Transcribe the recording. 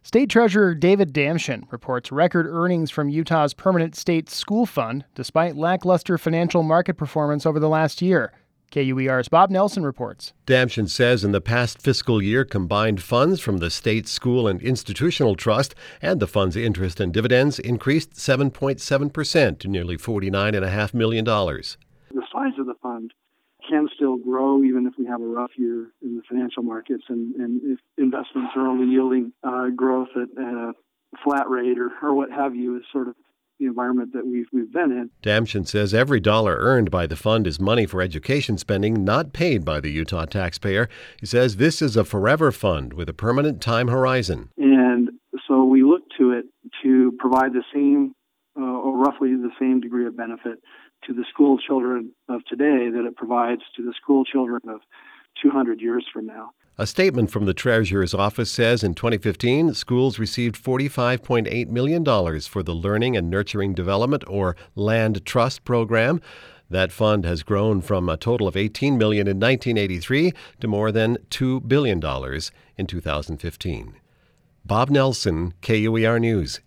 State Treasurer David Damschen reports record earnings from Utah's Permanent State School Fund, despite lackluster financial market performance over the last year. KUER's Bob Nelson reports. Damschen says in the past fiscal year, combined funds from the State School and Institutional Trust and the fund's interest and dividends increased 7.7% to nearly $49.5 million. The size of the fund can still grow even if we have a rough year in the financial markets, and if investments are only yielding growth at a flat rate or what have you, is sort of the environment that we've been in. Damschen says every dollar earned by the fund is money for education spending not paid by the Utah taxpayer. He says this is a forever fund with a permanent time horizon. And so we look to it to provide the same or roughly the same degree of benefit to the school children of today that it provides to the school children of 200 years from now. A statement from the Treasurer's office says in 2015, schools received $45.8 million for the Learning and Nurturing Development, or Land Trust program. That fund has grown from a total of $18 million in 1983 to more than $2 billion in 2015. Bob Nelson, KUER News.